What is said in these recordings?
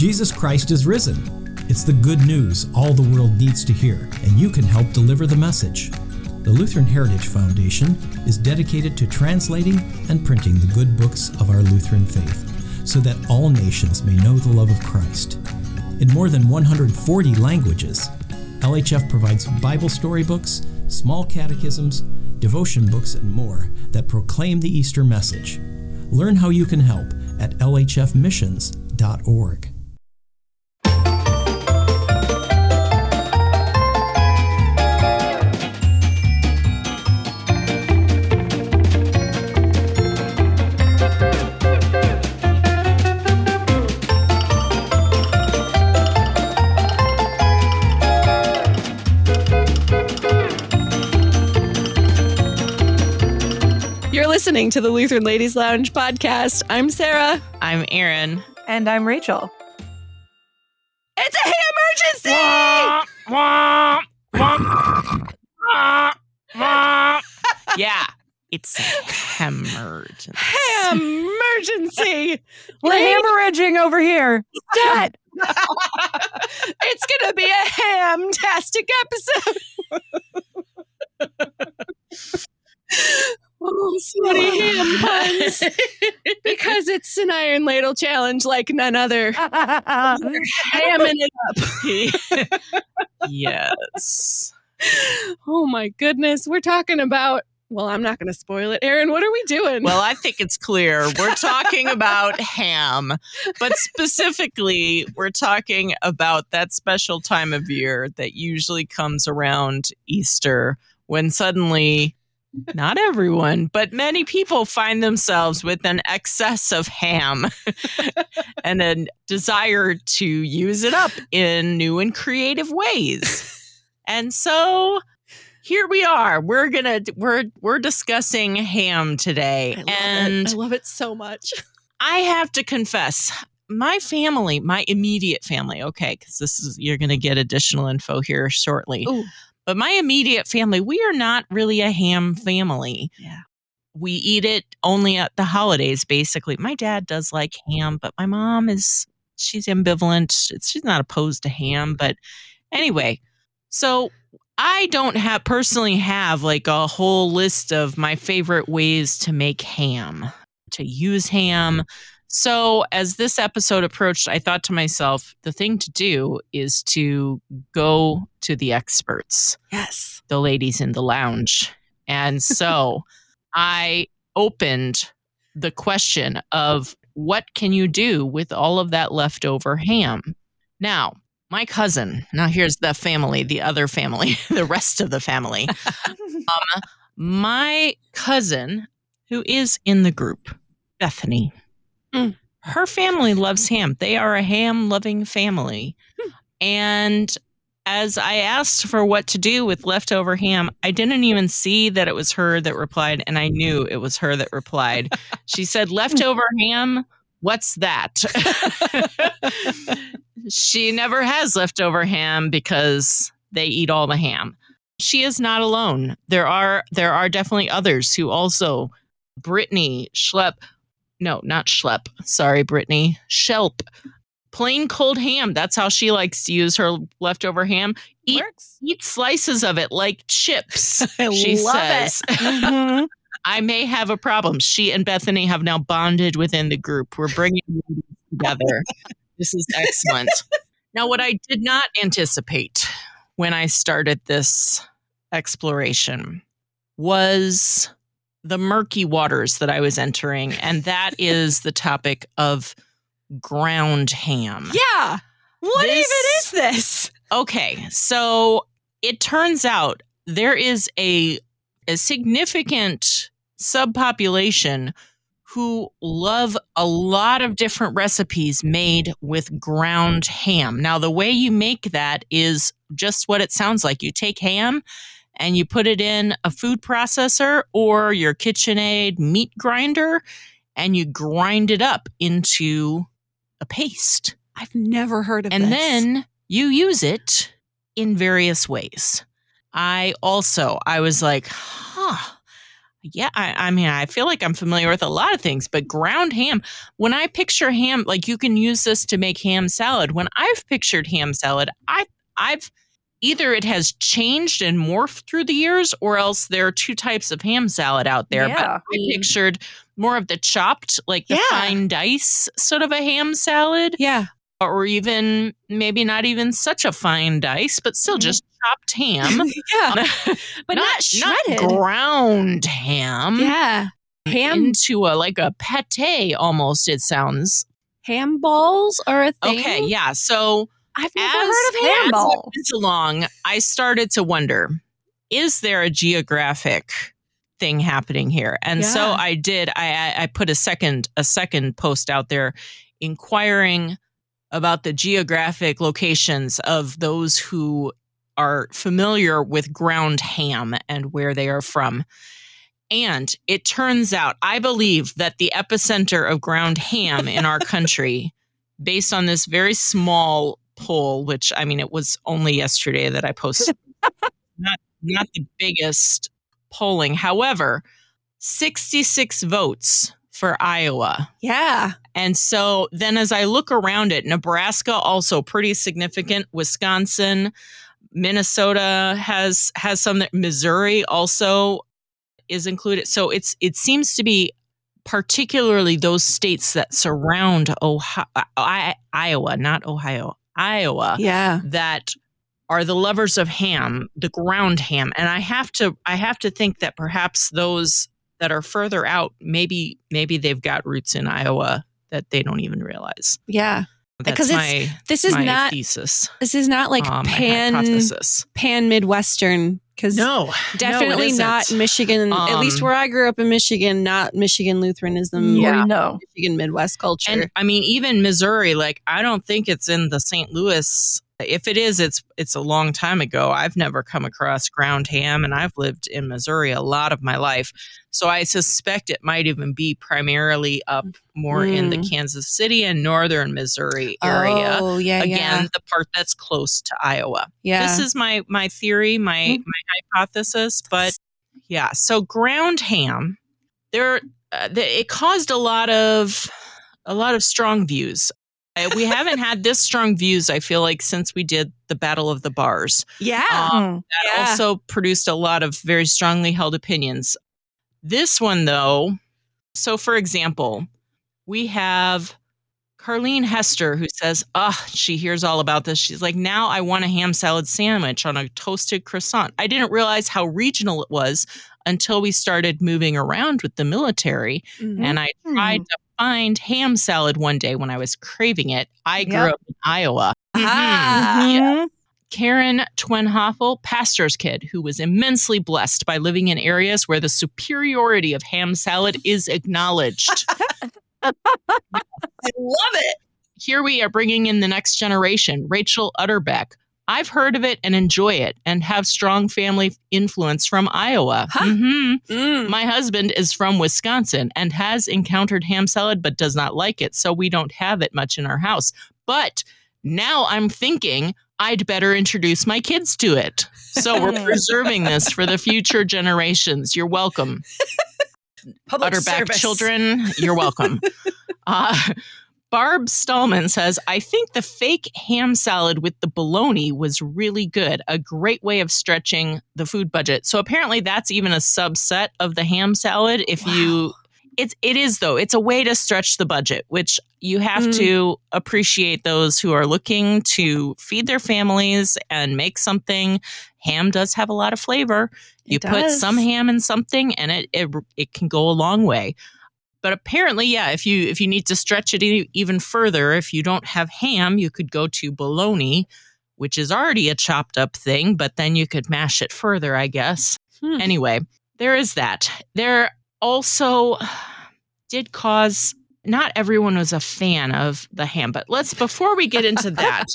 Jesus Christ is risen. It's the good news all the world needs to hear, and you can help deliver the message. The Lutheran Heritage Foundation is dedicated to translating and printing the good books of our Lutheran faith, so that all nations may know the love of Christ. In more than 140 languages, LHF provides Bible storybooks, small catechisms, devotion books, and more that proclaim the Easter message. Learn how you can help at lhfmissions.org. Listening to the Lutheran Ladies Lounge podcast. I'm Sarah. I'm Erin. And I'm Rachel. It's a ham emergency! Yeah, it's a ham emergency. Ham emergency! We're hemorrhaging over here. Stop! It's gonna be a ham-tastic episode. Oh, sweaty ham puns. Because it's an Iron Ladle challenge like none other. We're hamming it up. Yes. Oh my goodness. We're talking about, well, I'm not going to spoil it. Erin, what are we doing? Well, I think it's clear. We're talking about ham, but specifically, we're talking about that special time of year that usually comes around Easter when suddenly, not everyone, but many people find themselves with an excess of ham and a desire to use it up in new and creative ways. And so here we are. We're discussing ham today. I love it so much. I have to confess, my family, my immediate family, okay, because you're going to get additional info here shortly. Ooh. But my immediate family, we are not really a ham family. Yeah. We eat it only at the holidays, basically. My dad does like ham, but my mom she's ambivalent. She's not opposed to ham. But anyway, so I don't personally have like a whole list of my favorite ways to make ham, to use ham. So as this episode approached, I thought to myself, the thing to do is to go to the experts. Yes. The ladies in the lounge. And so I opened the question of what can you do with all of that leftover ham? Now, my cousin, here's the family, the other family, the rest of the family. My cousin, who is in the group, Bethany, her family loves ham. They are a ham-loving family. And as I asked for what to do with leftover ham, I didn't even see that it was her that replied, and I knew it was her that replied. She said, leftover ham? What's that? She never has leftover ham because they eat all the ham. She is not alone. There are definitely others who also, Brittany Schlepp. No, not Schlepp. Sorry, Brittany. Shelp. Plain cold ham. That's how she likes to use her leftover ham. Eat slices of it like chips, she says. Mm-hmm. I may have a problem. She and Bethany have now bonded within the group. We're bringing them together. This is excellent. Now, what I did not anticipate when I started this exploration was the murky waters that I was entering, and that is the topic of ground ham. Yeah. What even is this? Okay, so it turns out there is a significant subpopulation who love a lot of different recipes made with ground ham. Now, the way you make that is just what it sounds like. You take ham and you put it in a food processor or your KitchenAid meat grinder, and you grind it up into a paste. I've never heard of this. And then you use it in various ways. I was like, Yeah, I mean, I feel like I'm familiar with a lot of things, but ground ham, when I picture ham, like you can use this to make ham salad. When I've pictured ham salad, I've either it has changed and morphed through the years, or else there are two types of ham salad out there. But Yeah. I pictured more of the chopped, like the Yeah. fine dice sort of a ham salad, Yeah. or even maybe not even such a fine dice, but still just chopped ham. Yeah. But not shredded. ground ham. Yeah. Ham Into a pate almost, it sounds. ham balls are a thing. Okay, yeah. So I've never as heard of ham as it ball. went along, I started to wonder, is there a geographic thing happening here? And so Yeah. I did. I put a second post out there inquiring about the geographic locations of those who are familiar with ground ham and where they are from. And it turns out, I believe that the epicenter of ground ham in our country, based on this very small poll, which, I mean, it was only yesterday that I posted, not the biggest polling. However, 66 votes for Iowa. Yeah. And so then as I look around it, Nebraska also pretty significant, Wisconsin, Minnesota has some, Missouri also is included. So it seems to be particularly those states that surround Iowa, not Ohio, Iowa, Yeah. that are the lovers of ham, the ground ham. And I have to think that perhaps those that are further out, maybe they've got roots in Iowa that they don't even realize. Yeah. That's Because this is my not thesis. This is not like my hypothesis. pan Midwestern, because No, definitely no, it not isn't. Michigan. At least where I grew up in Michigan, not Michigan Lutheranism Yeah. or No. Michigan Midwest culture. And I mean, even Missouri, like I don't think it's in the St. Louis. If it is, it's a long time ago. I've never come across ground ham, and I've lived in Missouri a lot of my life. So I suspect it might even be primarily up more in the Kansas City and northern Missouri area. Oh, yeah, Again, the part that's close to Iowa. yeah. This is my theory, my hypothesis. But yeah, so ground ham, it caused a lot of strong views. We haven't had this strong views, I feel like, since we did the Battle of the Bars. Yeah. That also produced a lot of very strongly held opinions. This one, though, so for example, we have Carlene Hester, who says, she hears all about this. She's like, now I want a ham salad sandwich on a toasted croissant. I didn't realize how regional it was until we started moving around with the military. And I tried to find ham salad one day when I was craving it. I grew up in Iowa. Ah. Karen Twenhoffel, pastor's kid, who was immensely blessed by living in areas where the superiority of ham salad is acknowledged. I love it. Here we are bringing in the next generation, Rachel Utterbeck. I've heard of it and enjoy it and have strong family influence from Iowa. My husband is from Wisconsin and has encountered ham salad but does not like it, so we don't have it much in our house. But now I'm thinking I'd better introduce my kids to it. So we're preserving this for the future generations. You're welcome. Public Utterback service. children, you're welcome. Barb Stallman says, I think the fake ham salad with the bologna was really good. A great way of stretching the food budget. So apparently that's even a subset of the ham salad. If it is though, it's a way to stretch the budget, which you have to appreciate those who are looking to feed their families and make something. Ham does have a lot of flavor. You put some ham in something and it can go a long way. But apparently, yeah, if you need to stretch it even further, if you don't have ham, you could go to bologna, which is already a chopped up thing, but then you could mash it further, I guess. Anyway, there is that. There also did cause, not everyone was a fan of the ham, but before we get into that,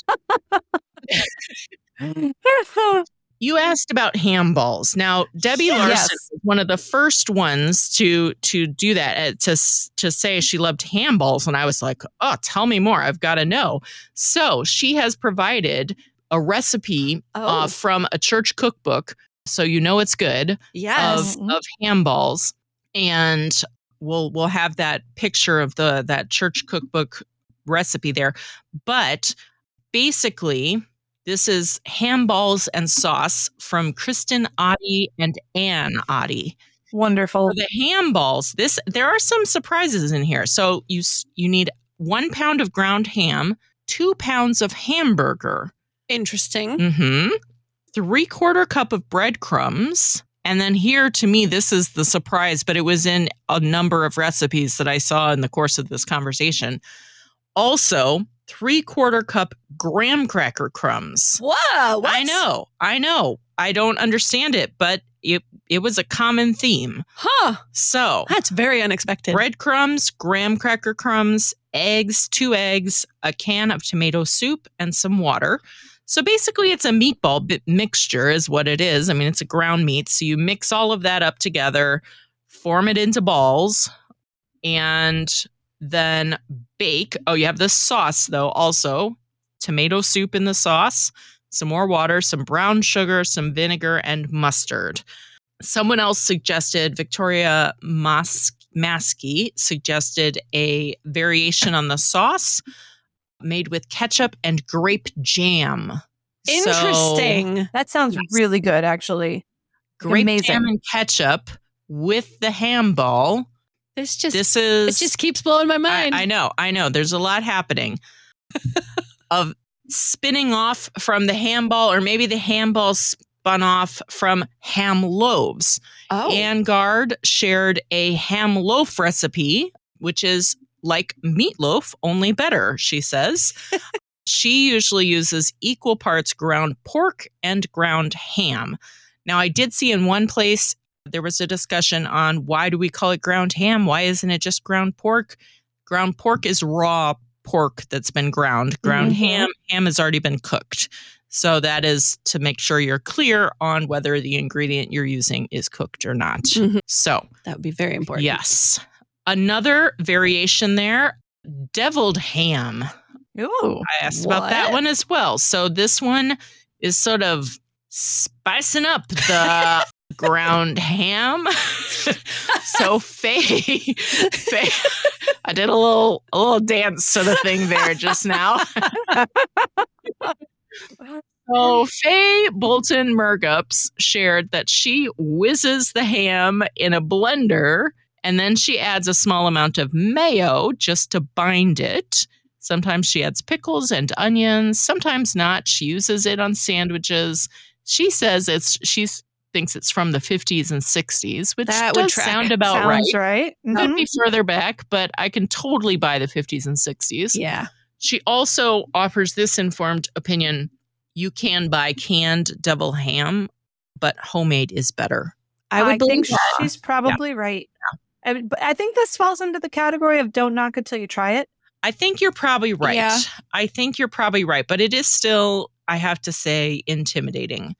you asked about ham balls. Now, Debbie Larson was one of the first ones to do that, to say she loved ham balls. And I was like, oh, tell me more. I've got to know. So she has provided a recipe from a church cookbook, so you know it's good, Yes. of ham balls. And we'll have that picture of that church cookbook recipe there. But basically, this is ham balls and sauce from Kristen Oddie and Ann Oddie. Wonderful. For the ham balls, there are some surprises in here. So you need 1 pound of ground ham, 2 pounds of hamburger, Interesting. 3/4 cup of breadcrumbs. And then here, to me, this is the surprise, but it was in a number of recipes that I saw in the course of this conversation. Also, 3/4 cup graham cracker crumbs. Whoa! What? I know. I don't understand it, but it was a common theme. Huh. So That's very unexpected. breadcrumbs, graham cracker crumbs, eggs, 2 eggs, a can of tomato soup, and some water. So basically, it's a meatball mixture is what it is. I mean, it's a ground meat. So you mix all of that up together, form it into balls, and then bake. Oh, you have the sauce, though, also. Tomato soup in the sauce, some more water, some brown sugar, some vinegar, and mustard. Someone else suggested, Victoria Maskey suggested a variation on the sauce made with ketchup and grape jam. Interesting. That sounds Yes. really good, actually. Grape Amazing. jam and ketchup with the ham ball. This just This it just keeps blowing my mind. I know. There's a lot happening of spinning off from the ham ball, or maybe the ham ball spun off from ham loaves. Oh. Anne Gard shared a ham loaf recipe, which is like meatloaf, only better, she says. She usually uses equal parts ground pork and ground ham. Now, I did see in one place there was a discussion on why do we call it ground ham? Why isn't it just ground pork? Ground pork is raw pork that's been ground. Ground ham has already been cooked. So that is to make sure you're clear on whether the ingredient you're using is cooked or not. Mhm. So, That would be very important. yes. Another variation there, deviled ham. Ooh. I asked about that What? one as well. So this one is sort of spicing up the ground ham. So Faye, I did a little dance to the thing there just now. So Faye Bolton Mergups shared that she whizzes the ham in a blender, and then she adds a small amount of mayo just to bind it. Sometimes she adds pickles and onions, sometimes not. She uses it on sandwiches. She says she thinks it's from the 50s and 60s, which That would does track. sound about right. Sounds right. Could be further back, but I can totally buy the 50s and 60s. Yeah. She also offers this informed opinion. You can buy canned devil ham, but homemade is better. I would believe think that. she's probably right. But I think this falls into the category of don't knock it till you try it. I think you're probably right. Yeah. I think you're probably right, but it is still, I have to say, intimidating.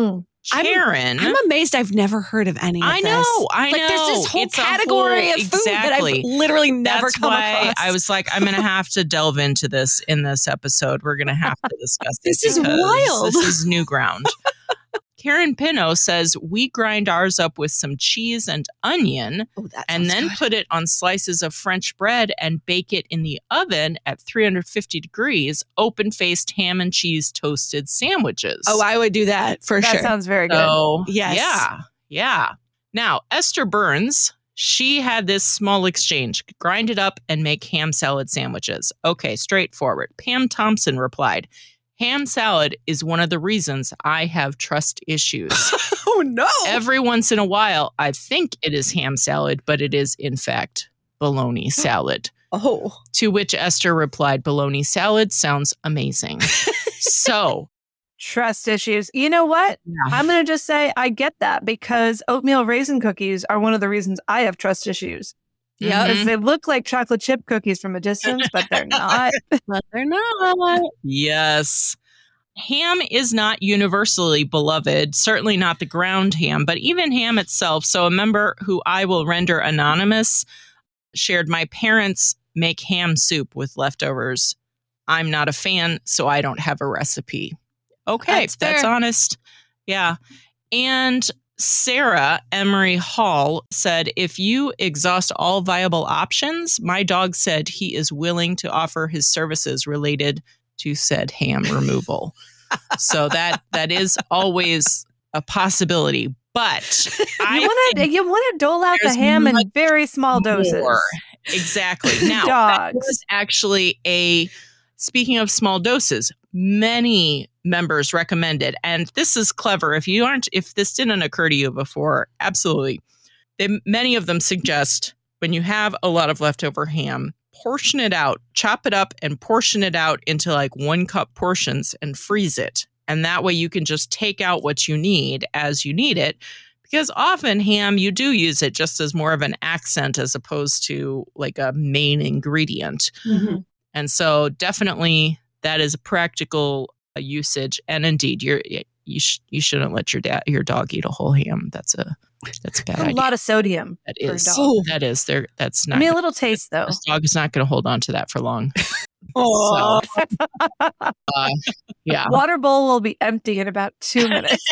Karen. I'm amazed I've never heard of any of I this. know. Like there's this whole It's a category whole- of food that I've exactly. literally never That's come why across. I was like, I'm going to have to delve into this in this episode. We're going to have to discuss This is because wild. This is new ground. Karen Pino says, we grind ours up with some cheese and onion Oh, that and sounds then good. put it on slices of French bread and bake it in the oven at 350 degrees, open-faced ham and cheese toasted sandwiches. Oh, I would do that for That sure. sounds very good. So, Yes. yeah. Now, Esther Burns, she had this small exchange, grind it up and make ham salad sandwiches. Okay, straightforward. Pam Thompson replied, ham salad is one of the reasons I have trust issues. Oh no. Every once in a while, I think it is ham salad, but it is in fact bologna salad. Oh. To which Esther replied, bologna salad sounds amazing. So, Trust issues. You know what? I'm going to just say I get that because oatmeal raisin cookies are one of the reasons I have trust issues. Yeah. Because they look like chocolate chip cookies from a distance, but they're not. But they're not. yes. Ham is not universally beloved, certainly not the ground ham, but even ham itself. So a member who I will render anonymous shared, my parents make ham soup with leftovers. I'm not a fan, so I don't have a recipe. Okay, That's that's fair. honest. Yeah. And Sarah Emery Hall said, if you exhaust all viable options, my dog said he is willing to offer his services related to said ham removal. So that is always a possibility. But you want to dole out the ham in very small doses. More. Exactly. Now, that was actually speaking of small doses, many members recommended, and this is clever. If this didn't occur to you before, absolutely. Many of them suggest when you have a lot of leftover ham, portion it out, chop it up and portion it out into like 1 cup portions and freeze it. And that way you can just take out what you need as you need it. Because often ham, you do use it just as more of an accent as opposed to like a main ingredient. Mm-hmm. And so definitely that is a practical usage. And indeed, you shouldn't let your dog eat a whole ham. That's a bad idea. A lot of sodium. That is. That's not. I mean, a little taste though. This dog is not going to hold on to that for long. Oh. Yeah. Water bowl will be empty in about 2 minutes.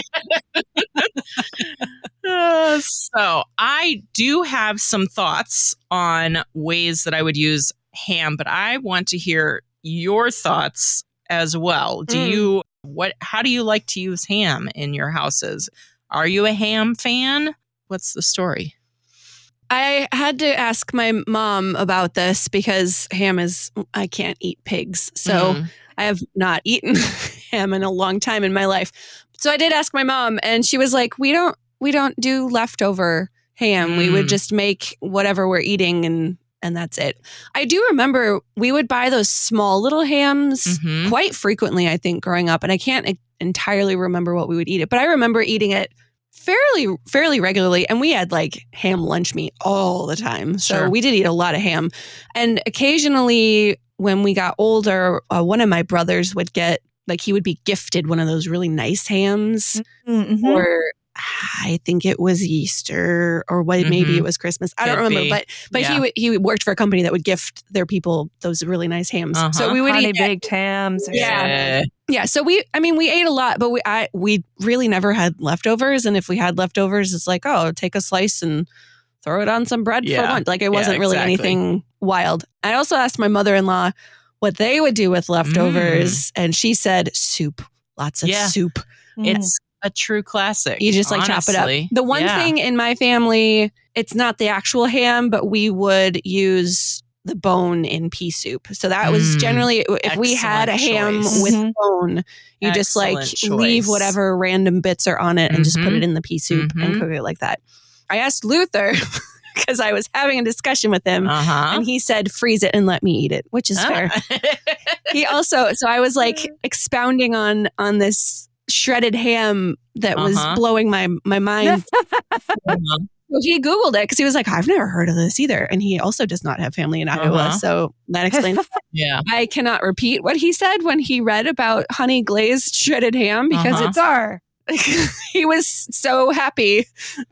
So I do have some thoughts on ways that I would use ham, but I want to hear your thoughts as well. How do you like to use ham in your houses? Are you a ham fan? What's the story? I had to ask my mom about this because I can't eat pigs. So I have not eaten ham in a long time in my life. So I did ask my mom and she was like, we don't do leftover ham. We would just make whatever we're eating and that's it. I do remember we would buy those small little hams quite frequently, I think, growing up. And I can't entirely remember what we would eat it, but I remember eating it fairly regularly. And we had like ham lunch meat all the time. So we did eat a lot of ham. And occasionally when we got older, one of my brothers would he would be gifted one of those really nice hams or I think it was Easter or maybe it was Christmas. I don't remember, but he worked for a company that would gift their people those really nice hams. So we would eat baked hams. Yeah. So we ate a lot, but we really never had leftovers. And if we had leftovers, it's like, oh, take a slice and throw it on some bread for lunch. Like it wasn't really anything wild. I also asked my mother-in-law what they would do with leftovers, and she said soup. Lots of soup. It's a true classic. You just chop it up. The one thing in my family, it's not the actual ham, but we would use the bone in pea soup. So that was generally, if we had a ham with bone, you just leave whatever random bits are on it and just put it in the pea soup and cook it like that. I asked Luther because I was having a discussion with him and he said, freeze it and let me eat it, which is fair. He also, so I was expounding on this shredded ham that was blowing my mind. So he Googled it because he was like, I've never heard of this either. And he also does not have family in Iowa. So that explains. I cannot repeat what he said when he read about honey glazed shredded ham because it's he was so happy.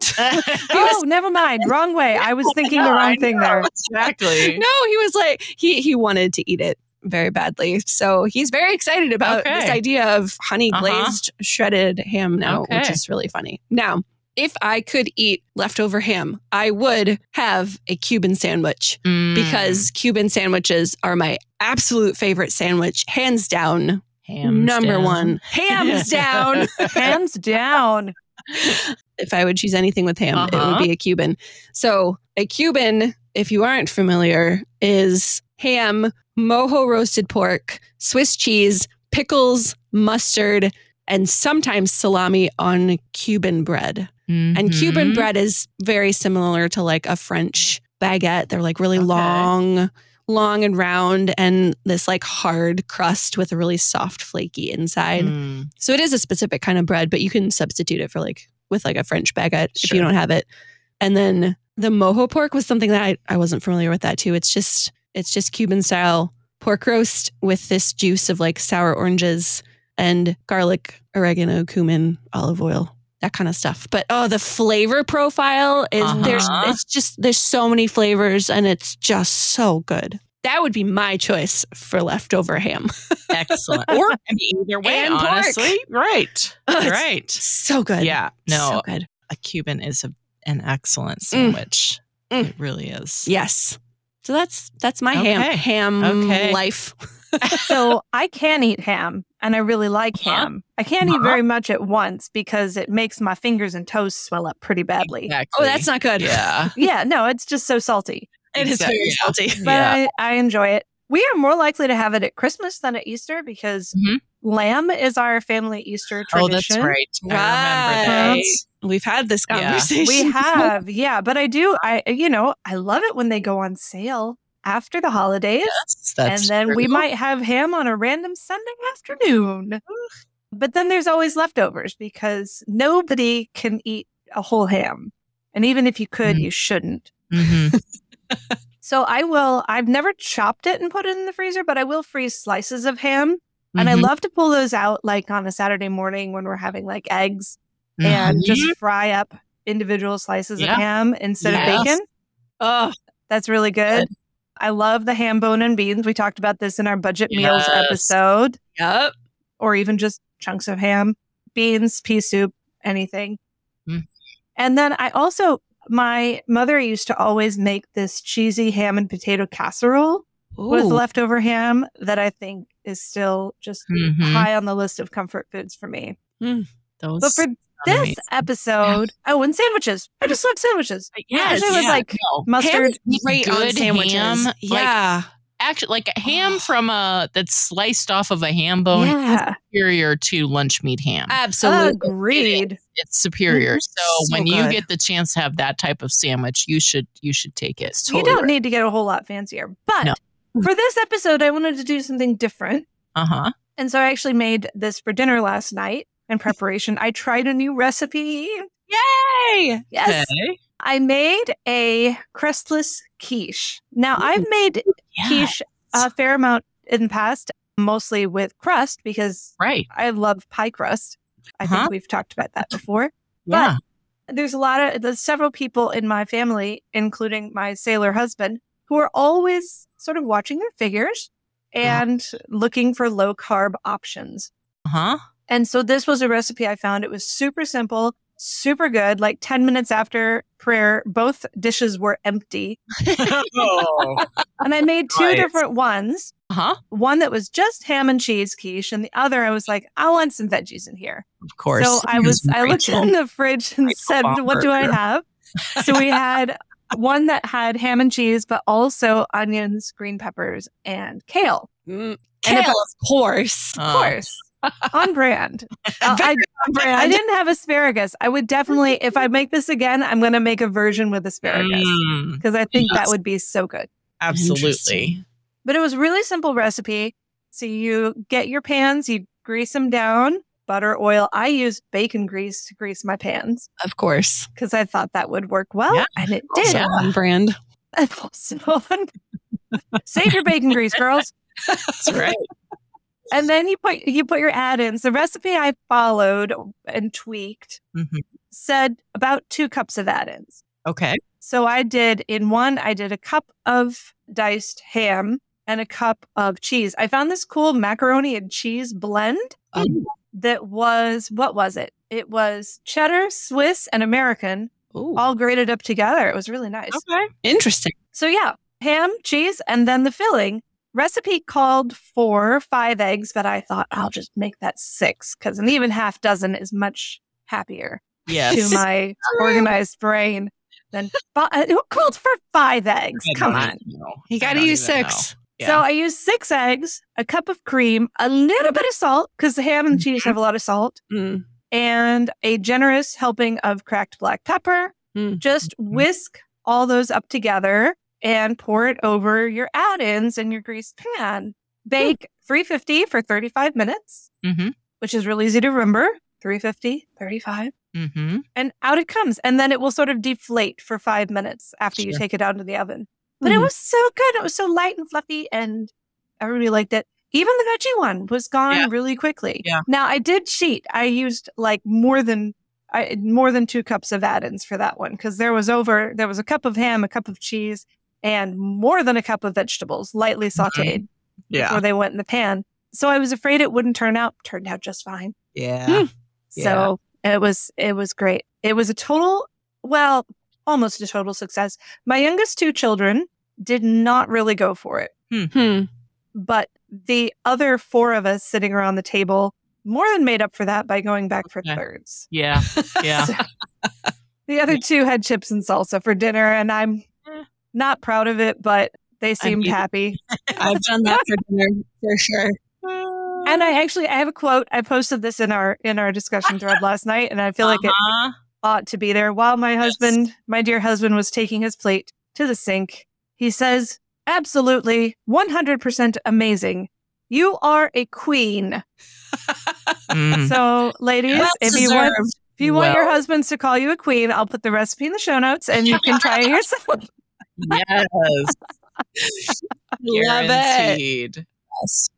Never mind. Wrong way. I was thinking the wrong thing there. Exactly. No, he was like, he wanted to eat it very badly. So he's very excited about this idea of honey glazed shredded ham now, which is really funny. Now, if I could eat leftover ham, I would have a Cuban sandwich because Cuban sandwiches are my absolute favorite sandwich, hands down. Number one. Hands down. Hands down. If I would choose anything with ham, it would be a Cuban. So a Cuban, if you aren't familiar, is ham, mojo roasted pork, Swiss cheese, pickles, mustard, and sometimes salami on Cuban bread. And Cuban bread is very similar to a French baguette. They're really long and round, and this hard crust with a really soft, flaky inside. So it is a specific kind of bread, but you can substitute it for with a French baguette if you don't have it. And then the mojo pork was something that I wasn't familiar with that too. It's just Cuban style pork roast with this juice of sour oranges and garlic, oregano, cumin, olive oil, that kind of stuff. But the flavor profile is there's so many flavors and it's just so good. That would be my choice for leftover ham. Excellent. Or either way, and honestly. Pork. Right. Right. So good. Yeah. No. So good. a Cuban is an excellent sandwich. It really is. Yes. So that's my Okay. ham Okay. life. So I can eat ham, and I really like ham. I can't eat very much at once because it makes my fingers and toes swell up pretty badly. Exactly. Oh, that's not good. Yeah. Yeah, no, it's just so salty. It is very Yeah. salty. But I enjoy it. We are more likely to have it at Christmas than at Easter because lamb is our family Easter tradition. Oh, that's right. I remember that. Right. We've had this Yeah. conversation. We have, yeah. But I love it when they go on sale after the holidays. Yes, that's and then true. we might have ham on a random Sunday afternoon. But then there's always leftovers because nobody can eat a whole ham. And even if you could, you shouldn't. Mhm. So I've never chopped it and put it in the freezer, but I will freeze slices of ham. And I Mhm. love to pull those out like on a Saturday morning when we're having like eggs and just fry up individual slices of Yeah. ham instead Yes. of bacon. Oh, That's really good. I love the ham, bone, and beans. We talked about this in our budget meals Yes. episode, yep. or even just chunks of ham, beans, pea soup, anything. Mm. And then my mother used to always make this cheesy ham and potato casserole with Ooh. leftover ham that I think is still just Mhm. high on the list of comfort foods for me. Those But for sound this amazing. episode, and sandwiches. I just love sandwiches. Yes, Especially with yeah, like no. mustard. Ham is great on Good sandwiches. ham, like, Yeah. Actually, like a ham from that's sliced off of a ham bone is Yeah, superior to lunch meat ham. Absolutely. agreed. It's superior. So, So when you good. get the chance to have that type of sandwich, you should take it. You don't need to get a whole lot fancier. But No. for this episode, I wanted to do something different. Uh-huh. And so I actually made this for dinner last night in preparation. I tried a new recipe. Yay! Yes. Okay. I made a crustless quiche. Now, I've made quiche a fair amount in the past, mostly with crust because Right. I love pie crust. I Uh-huh. think we've talked about that before. Yeah. There's several people in my family, including my sailor husband, who are always sort of watching their figures and looking for low carb options. Uh-huh. And so this was a recipe I found. It was super simple, super good. Like 10 minutes after prayer, both dishes were empty. Oh. And I made two Right. different ones. Uh-huh. One that was just ham and cheese quiche, and the other I was like, I want some veggies in here. Of course. So I looked in the fridge and said, what do I Baumgartner. have? So we had one that had ham and cheese, but also onions, green peppers, and kale. Kale, if I- of course. Of course. On brand. Very on brand. I didn't have asparagus. I would definitely, if I make this again, I'm going to make a version with asparagus because I think that Yes. would be so good. Absolutely. Interesting. But it was a really simple recipe. So you get your pans, you grease them down, butter, oil. I used bacon grease to grease my pans Of course. because I thought that would work well, Yeah. and it did. Also on brand. Save your bacon grease, girls. That's right. And then you put your add-ins. The recipe I followed and tweaked Mhm. said about 2 cups of add-ins. Okay. So I did a cup of diced ham and a cup of cheese. I found this cool macaroni and cheese blend that was, what was it? It was cheddar, Swiss, and American Ooh. all grated up together. It was really nice. Okay. Interesting. So yeah, ham, cheese, and then the filling. Recipe called for 5 eggs, but I thought I'll just make that 6 because an even half dozen is much happier Yes. to my organized brain than who called for 5 eggs? I Come don't on. even know. You I got to don't use even 6. know. So Yeah. I used 6 eggs, a cup of cream, a little bit of salt because the ham and cheese have a lot of salt, Mm. and a generous helping of cracked black pepper. Mm. Just whisk all those up together and pour it over your add-ins in your greased pan. Bake 350 for 35 minutes, Mhm. which is really easy to remember. 350, 35. Mhm. And out it comes. And then it will sort of deflate for 5 minutes after you Sure. take it out of the oven. But it Mhm. was so good. It was so light and fluffy, and I really liked it. Even the veggie one was gone Yeah. really quickly. Yeah. Now I did cheat. I used like more than 2 cups of add-ins for that one because there was a cup of ham, a cup of cheese, and more than a cup of vegetables, lightly sautéed Yeah. before they went in the pan. So I was afraid it wouldn't turn out. Turned out just fine. Yeah. So it was great. It was almost a total success. My youngest 2 children did not really go for it. But the other 4 of us sitting around the table more than made up for that by going back for thirds. Yeah. Yeah. So, the other 2 had chips and salsa for dinner, and I'm not proud of it, but they seemed happy. I've done that for dinner for sure. And I have a quote. I posted this in our discussion thread last night, and I feel like it ought to be there. While my dear husband, was taking his plate to the sink, he says, "Absolutely, 100% amazing. You are a queen." So, ladies, if you want your husbands to call you a queen, I'll put the recipe in the show notes, and you can try it yourself. Yes. Guaranteed. Yes.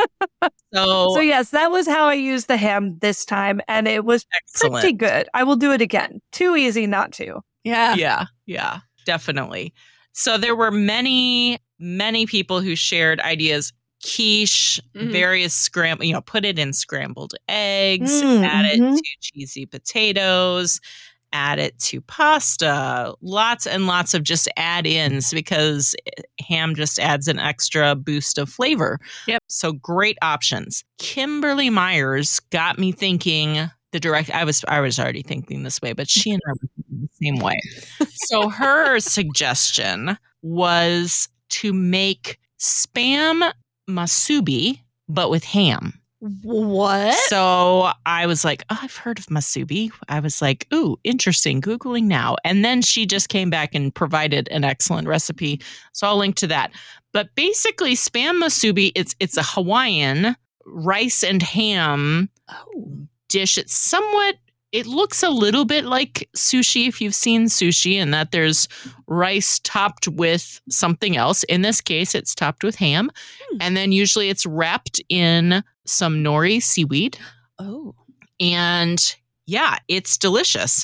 So yes, that was how I used the ham this time, and it was pretty good. I will do it again. Too easy not to. Yeah. Yeah, definitely. So there were many people who shared ideas. Quiche, various put it in scrambled eggs, add it to cheesy potatoes, add it to pasta, lots and lots of just add-ins because ham just adds an extra boost of flavor. Yep. So great options. Kimberly Myers got me thinking I was already thinking this way, but she and I were thinking the same way. So her suggestion was to make Spam masubi, but with ham. What? So I was like, oh, I've heard of masubi. I was like, ooh, interesting. Googling now. And then she just came back and provided an excellent recipe. So I'll link to that. But basically, Spam masubi, it's a Hawaiian rice and ham dish. It looks a little bit like sushi if you've seen sushi, in that there's rice topped with something else. In this case, it's topped with ham. And then usually it's wrapped in some nori seaweed. Oh. And yeah, it's delicious.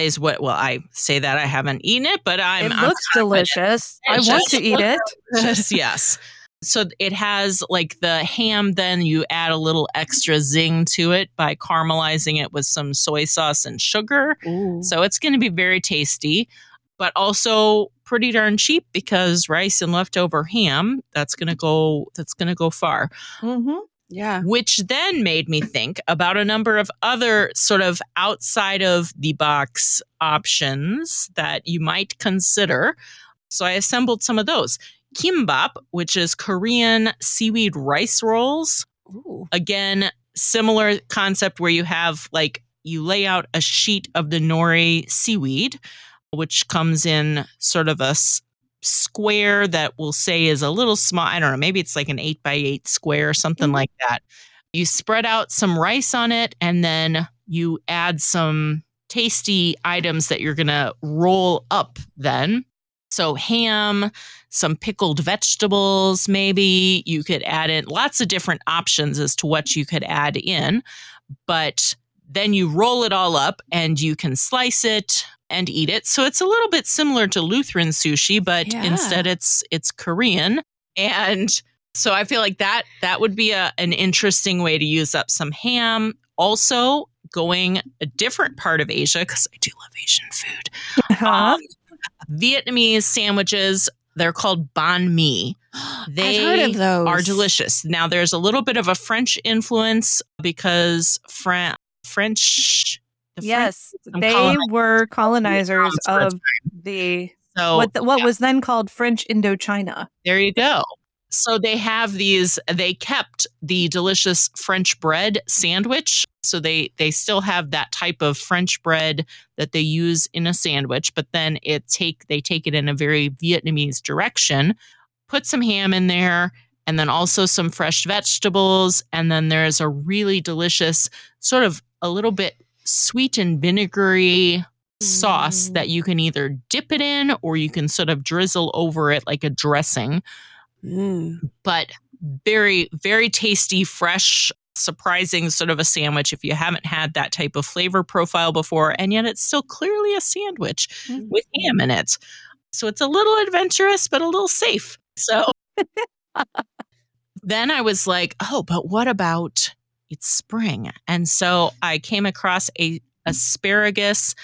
I say that I haven't eaten it, but it looks delicious. I want to eat it. Yes. So it has like the ham, then you add a little extra zing to it by caramelizing it with some soy sauce and sugar. Ooh. So it's going to be very tasty, but also pretty darn cheap because rice and leftover ham, that's going to go far. Mm-hmm. Yeah. Which then made me think about a number of other sort of outside of the box options that you might consider. So I assembled some of those. Kimbap, which is Korean seaweed rice rolls. Ooh. Again, similar concept where you have you lay out a sheet of the nori seaweed, which comes in sort of a square that we'll say is a little small. I don't know, maybe it's like an 8x8 square or something like that. You spread out some rice on it, and then you add some tasty items that you're going to roll up then. So ham, some pickled vegetables, maybe you could add in lots of different options as to what you could add in. But then you roll it all up and you can slice it and eat it. So it's a little bit similar to Lutheran sushi, but instead it's Korean. And so I feel like that would be an interesting way to use up some ham. Also, going a different part of Asia, because I do love Asian food. Vietnamese sandwiches, they're called banh mi. They I've heard of those. Are delicious. Now, there's a little bit of a French influence because French. Yes, they were colonizers of the what was then called French Indochina. There you go. So they kept the delicious French bread sandwich. So they still have that type of French bread that they use in a sandwich, but then they take it in a very Vietnamese direction, put some ham in there, and then also some fresh vegetables. And then there's a really delicious sort of a little bit sweet and vinegary sauce that you can either dip it in or you can sort of drizzle over it like a dressing. But very, very tasty, fresh, surprising sort of a sandwich if you haven't had that type of flavor profile before, and yet it's still clearly a sandwich with ham in it. So it's a little adventurous, but a little safe. So then I was like, oh, but what about it's spring? And so I came across a asparagus,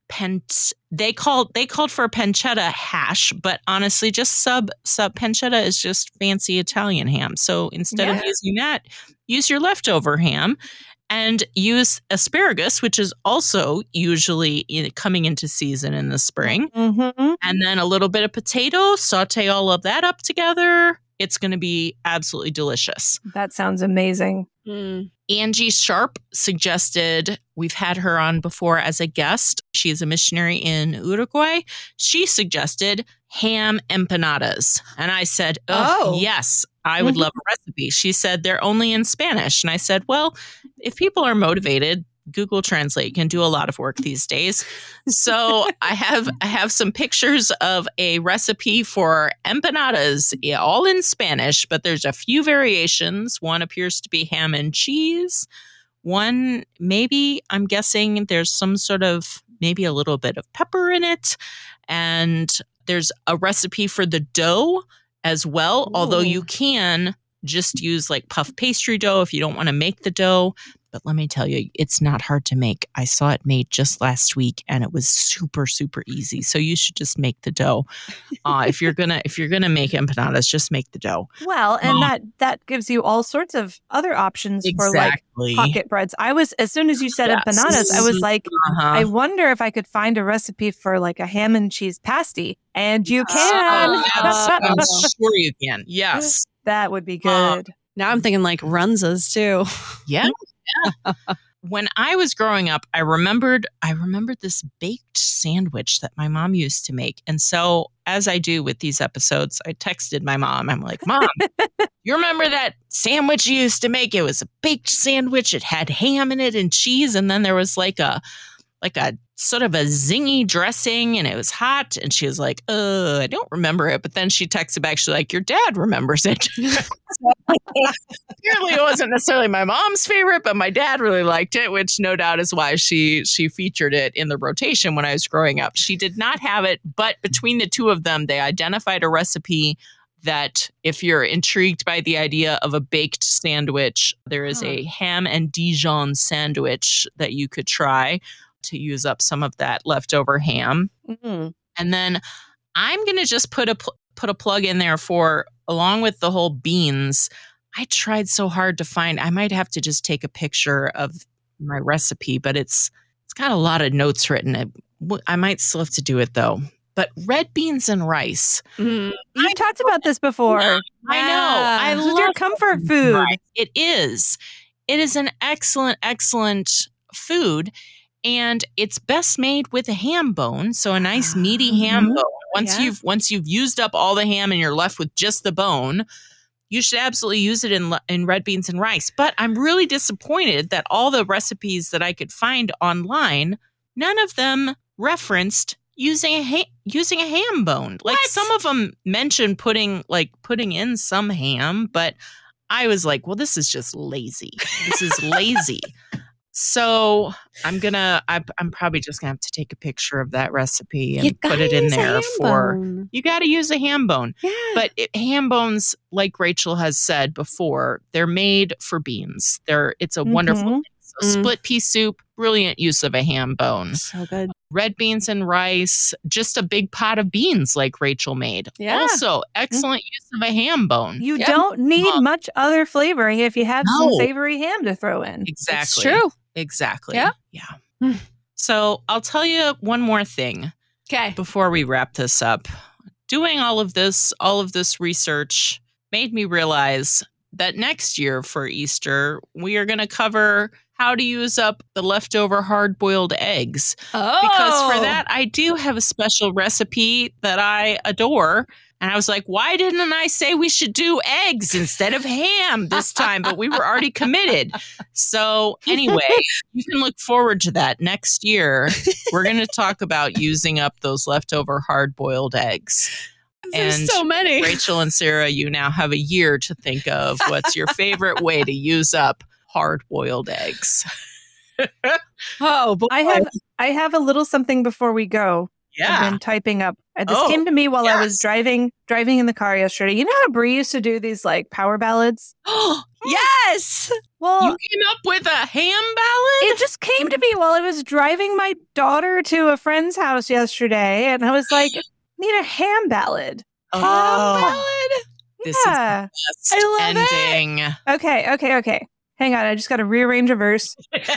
they called for pancetta hash, but honestly, just sub pancetta is just fancy Italian ham. So instead of using that, use your leftover ham and use asparagus, which is also usually coming into season in the spring. Mm-hmm. And then a little bit of potato, saute all of that up together. It's going to be absolutely delicious. That sounds amazing. Angie Sharp suggested, we've had her on before as a guest. She's a missionary in Uruguay. She suggested ham empanadas. And I said, yes, I would love a recipe. She said they're only in Spanish. And I said, well, if people are motivated, Google Translate can do a lot of work these days. So I have some pictures of a recipe for empanadas, all in Spanish, but there's a few variations. One appears to be ham and cheese. One, maybe, I'm guessing there's some sort of, maybe a little bit of pepper in it. And there's a recipe for the dough as well, although you can just use like puff pastry dough if you don't want to make the dough. But let me tell you, it's not hard to make. I saw it made just last week, and it was super, super easy. So you should just make the dough. If you're gonna make empanadas, just make the dough. Well, and that gives you all sorts of other options for like pocket breads. As soon as you said empanadas, I was like, I wonder if I could find a recipe for like a ham and cheese pasty. And you can. I'm sure you can. Yes. That would be good. Now I'm thinking like runzas too. Yeah. When I was growing up, I remembered this baked sandwich that my mom used to make. And so, as I do with these episodes, I texted my mom. I'm like, Mom, you remember that sandwich you used to make? It was a baked sandwich. It had ham in it and cheese. And then there was like a sort of a zingy dressing, and it was hot. And she was like, I don't remember it. But then she texted back, she's like, your dad remembers it. Apparently it wasn't necessarily my mom's favorite, but my dad really liked it, which no doubt is why she featured it in the rotation when I was growing up. She did not have it, but between the two of them, they identified a recipe that if you're intrigued by the idea of a baked sandwich, there is a ham and Dijon sandwich that you could try to use up some of that leftover ham. And then I'm going to just put a plug in there for, along with the whole beans. I tried so hard to find, I might have to just take a picture of my recipe, but it's got a lot of notes written. I might still have to do it though. But red beans and rice. You've talked about this before. I know. I love your comfort food. Rice. It is. It is an excellent, excellent food. And it's best made with a ham bone. So a nice meaty ham bone. Once you've used up all the ham and you're left with just the bone, you should absolutely use it in red beans and rice. But I'm really disappointed that all the recipes that I could find online, none of them referenced using a ham bone. Like some of them mentioned putting in some ham, but I was like, well, this is just lazy. This is lazy. So I'm probably just gonna have to take a picture of that recipe and put it in there you got to use a ham bone. Yeah. But ham bones, like Rachel has said before, they're made for beans. It's a wonderful thing. So split pea soup, brilliant use of a ham bone. So good. Red beans and rice, just a big pot of beans like Rachel made. Yeah. Also, excellent use of a ham bone. You don't need much other flavoring if you have some savory ham to throw in. Exactly. It's true. Exactly. Yeah. So I'll tell you one more thing. Okay. Before we wrap this up. Doing all of this research made me realize that next year for Easter, we are going to cover how to use up the leftover hard-boiled eggs. Oh. Because for that, I do have a special recipe that I adore. And I was like, why didn't I say we should do eggs instead of ham this time? But we were already committed. So anyway, you can look forward to that next year. We're going to talk about using up those leftover hard-boiled eggs. There's so many. Rachel and Sarah, you now have a year to think of what's your favorite way to use up hard-boiled eggs. Oh, boy. I have a little something before we go. Yeah. I've been typing up. This came to me while I was yes. driving in the car yesterday. You know how Brie used to do these like power ballads? Yes. Well, You came up with a ham ballad? it just came to me while I was driving my daughter to a friend's house yesterday, and I was like, I need a ham ballad. Oh, Ballad. this Yeah. is the best I love it. ending. Okay. Hang on, I just got to rearrange a verse.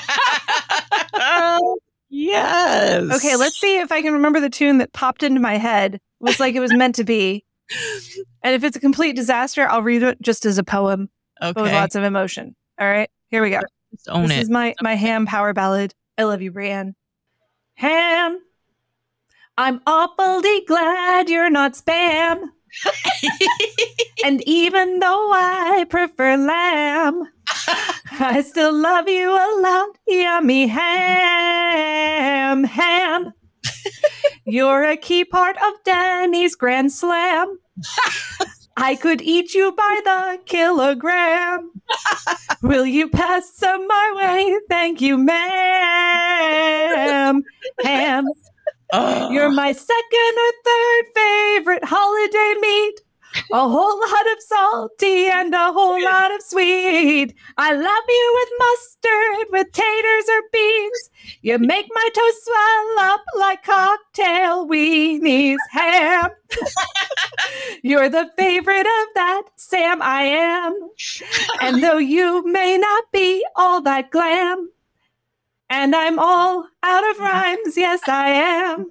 Yes. Okay, let's see if I can remember the tune that popped into my head. It was like it was meant to be. And if it's a complete disaster, I'll read it just as a poem, but with Okay. lots of emotion. All right, here we go. Just own This it. is my ham power ballad. I love you, Brienne. Ham, I'm awfully glad you're not spam. And even though I prefer lamb, I still love you a lot, yummy ham. You're a key part of Danny's Grand Slam. I could eat you by the kilogram. Will you pass some my way? Thank you, ma'am. Ham, you're my second or third favorite holiday meat. A whole lot of salty and a whole lot of sweet. I love you with mustard, with taters or beans. You make my toast swell up like cocktail weenies. Ham, you're the favorite of that Sam I am. And though you may not be all that glam, and I'm all out of rhymes, yes I am.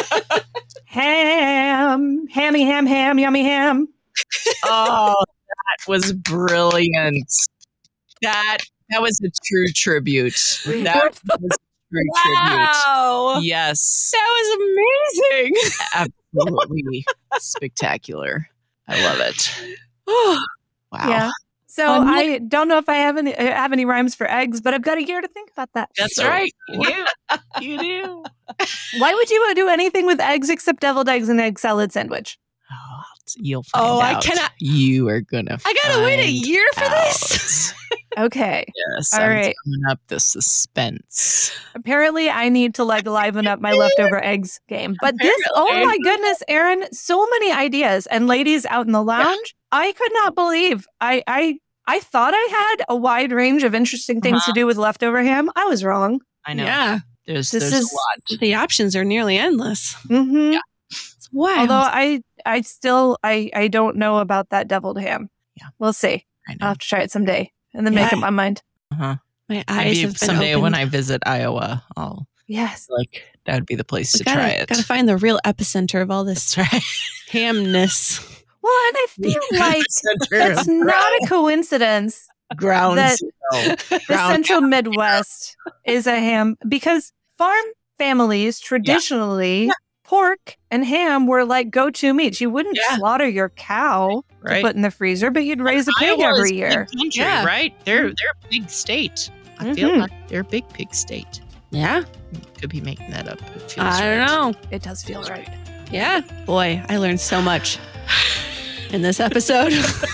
Ham, hammy ham, yummy ham. Oh, that was brilliant. That was a true tribute. That was a true Wow. tribute. Yes. That was amazing. Absolutely spectacular. I love it. Wow. Yeah. So I don't know if I have any rhymes for eggs, but I've got a year to think about that. That's So right. You do. You do. Why would you do anything with eggs except deviled eggs and egg salad sandwich? Oh, you'll find Oh, out. I cannot- You are gonna. I gotta wait a find year for this. out. Okay. Yes. All I'm right. coming up the suspense. Apparently, I need to like liven up my leftover eggs game. But this, oh Apparently. my goodness, Erin, so many ideas. And ladies out in the lounge, I could not believe. I thought I had a wide range of interesting things to do with leftover ham. I was wrong. I know. Yeah. There's This a is- lot. The options are nearly endless. Mm-hmm. Yeah. Wow. Although I still I don't know about that deviled ham. Yeah. We'll see. I I'll know. have to try it someday and then make Yeah. up my mind. Uh-huh. my eyes Maybe have been someday opened. when I visit Iowa, I'll Yes. that would be the place to gotta, try it. Gotta find the real epicenter of all this That's right. hamness. Well, and I feel like it's not a coincidence ground that- zero. the Ground- central Midwest is a ham because farm families traditionally pork and ham were like go-to meats. You wouldn't Yeah. slaughter your cow to Right. put in the freezer, but you'd raise a pig Iowa is every big year. country, Yeah. right? They're a big state. I feel Mhm. like they're a big pig state. Yeah. Could be making that up. It feels I don't right. know. It does feel right. Yeah. Boy, I learned so much in this episode.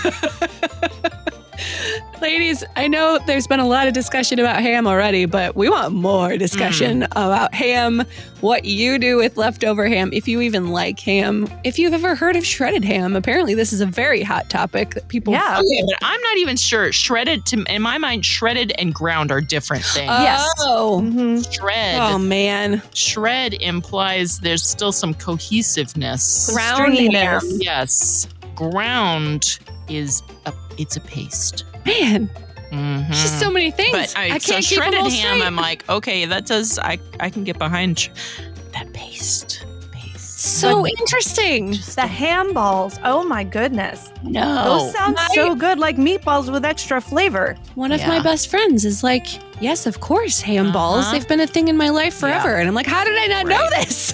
Ladies, I know there's been a lot of discussion about ham already, but we want more discussion about ham, what you do with leftover ham, if you even like ham, if you've ever heard of shredded ham. Apparently, this is a very hot topic that people. Yeah. Okay, but I'm not even sure. Shredded, in my mind, shredded and ground are different things. Yes. Oh. Mhm. Shred. Oh, man. Shred implies there's still some cohesiveness. Ground ham. Stringiness. Yes. Ground is it's a paste. Man, Mhm. it's just so many things. But I can't so keep them shredded all ham, straight. I'm like, okay, that does. I can get behind that paste. So interesting. The ham balls. Oh my goodness. No, Those sound so good, like meatballs with extra flavor. One of Yeah. my best friends is like, yes, of course, ham balls. Uh-huh. They've been a thing in my life forever. And I'm like, how did I not know Right. this?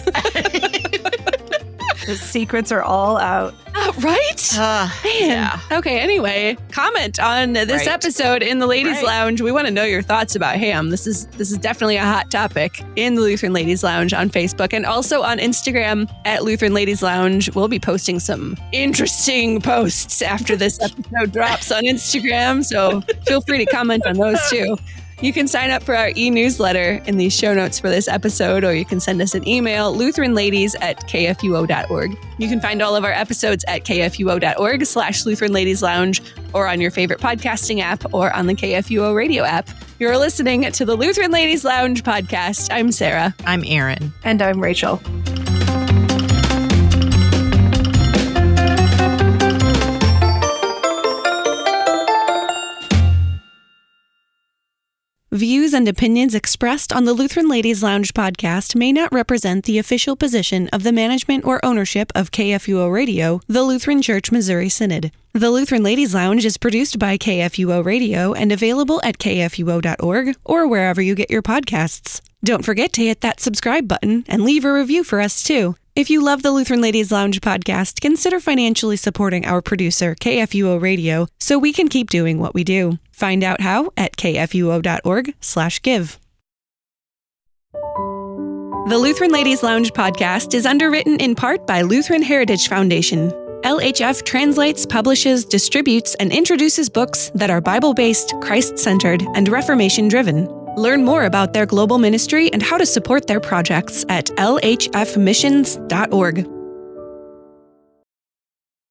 The secrets are all out. Right? Man. yeah. Okay, anyway, comment on this Right. episode in the Ladies Right. Lounge. We want to know your thoughts about ham. This is definitely a hot topic in the Lutheran Ladies Lounge on Facebook and also on Instagram at Lutheran Ladies Lounge. We'll be posting some interesting posts after this episode drops on Instagram, so feel free to comment on those too. You can sign up for our e-newsletter in the show notes for this episode, or you can send us an email, lutheranladies@kfuo.org. You can find all of our episodes at kfuo.org/lutheranladieslounge, or on your favorite podcasting app, or on the KFUO radio app. You're listening to the Lutheran Ladies Lounge podcast. I'm Sarah. I'm Erin. And I'm Rachel. Views and opinions expressed on the Lutheran Ladies Lounge podcast may not represent the official position of the management or ownership of KFUO Radio, the Lutheran Church Missouri Synod. The Lutheran Ladies Lounge is produced by KFUO Radio and available at kfuo.org or wherever you get your podcasts. Don't forget to hit that subscribe button and leave a review for us too. If you love the Lutheran Ladies Lounge podcast, consider financially supporting our producer, KFUO Radio, so we can keep doing what we do. Find out how at kfuo.org/give. The Lutheran Ladies Lounge podcast is underwritten in part by Lutheran Heritage Foundation. LHF translates, publishes, distributes, and introduces books that are Bible-based, Christ-centered, and Reformation-driven. Learn more about their global ministry and how to support their projects at lhfmissions.org.